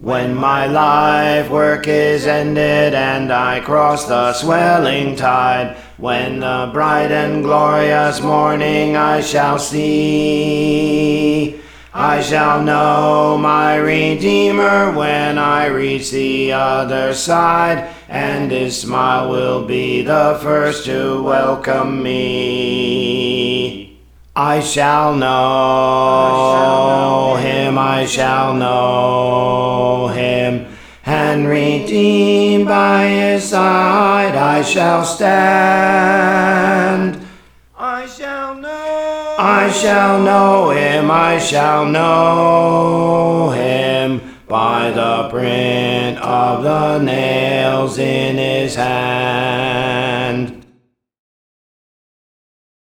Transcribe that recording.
When my life work is ended and I cross the swelling tide, when the bright and glorious morning I shall see, I shall know my Redeemer when I reach the other side, and his smile will be the first to welcome me. I shall know him, I shall know him, and redeemed by his side I shall stand. I shall know him, I shall know him, by the print of the nails in his hand.